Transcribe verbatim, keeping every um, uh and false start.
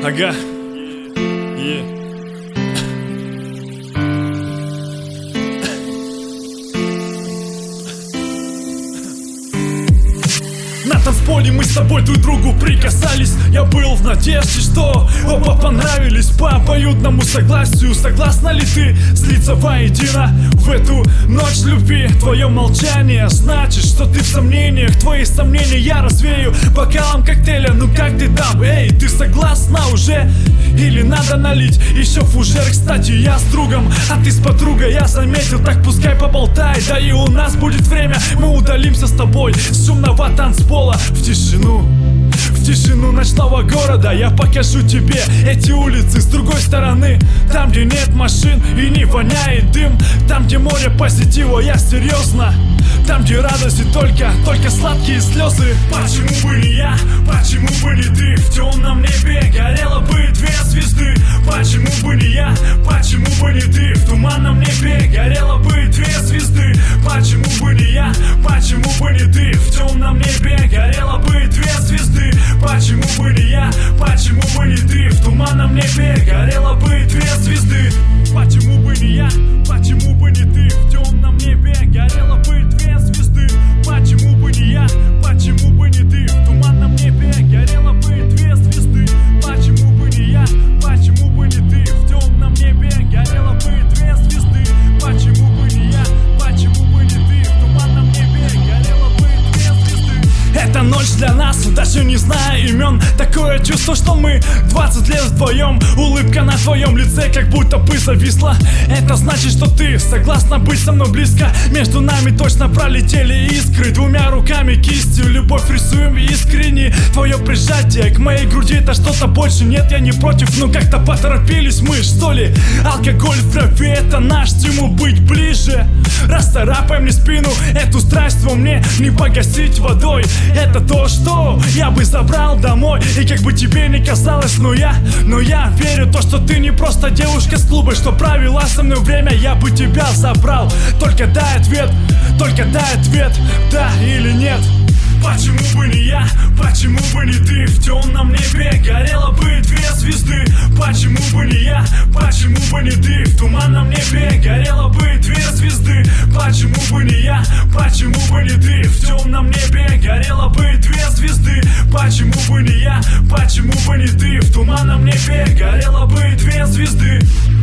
Ага. Yeah. На танцполе мы с тобой друг другу прикасались. Я был в надежде, что оба понравились по обоюдному согласию. Согласна ли ты слиться воедино в эту ночь любви? Твое молчание значит, что ты в сомнениях. Твои сомнения я развею бокалом коктейля. Ну как ты там? Эй, ты согласна уже? Или надо налить еще фужер? Кстати, я с другом, а ты с подругой. Я заметил, так пускай поболтай. Да и у нас будет время, мы удалимся с тобой с шумного танцпола в тишину, в тишину ночного города. Я покажу тебе эти улицы с другой стороны. Там, где нет машин и не воняет дым. Там, где море позитива, я серьезно. Там, где радости только, только сладкие слезы. Почему бы не я, почему бы не ты? В темном небе горело бы две звезды. Почему бы не я, почему бы не ты? В туманном небе горело бы две звезды. Почему бы не я, почему бы не ты? В темном небе горело бы две звезды. Почему бы не я, почему бы не ты? В туманном небе горело бы две звезды. Почему бы не я, почему бы не ты? В темном небе горело бы две звезды. Почему бы не я, почему бы не ты? В туманном небе горело бы две звезды. Почему бы не я, почему бы не ты? В темном небе горело бы две звезды. Почему бы не я, почему бы не ты? В туманном небе горело бы две звезды. Эта ночь для нас, даже не зная имен. Такое чувство, что мы двадцать лет вдвоем. Улыбка на твоем лице как будто бы зависла. Это значит, что ты согласна быть со мной близко. Между нами точно пролетели искры. Двумя руками кистью любовь рисуем искренне. Твое прижатие к моей груди — это что-то больше. Нет, я не против, но как-то поторопились мы, что ли? Алкоголь в крови — это наш стимул быть ближе. Расцарапай мне спину, эту страсть во мне не погасить водой. Это то, что я бы забрал домой. И как бы тебе не казалось, но я, но я верю в то, что ты не просто девушка с клуба, что провела со мной время, я бы тебя забрал. Только дай ответ, только дай ответ, да или нет. Почему бы не я, почему бы не ты? В темном небе горело бы две звезды. Почему бы не я, почему бы не ты? В туманном небе горело бы две звезды. Почему бы не я, почему бы не ты? В темном небе горело бы две звезды. Почему бы не я, почему бы не ты? В туманном небе горело бы две звезды.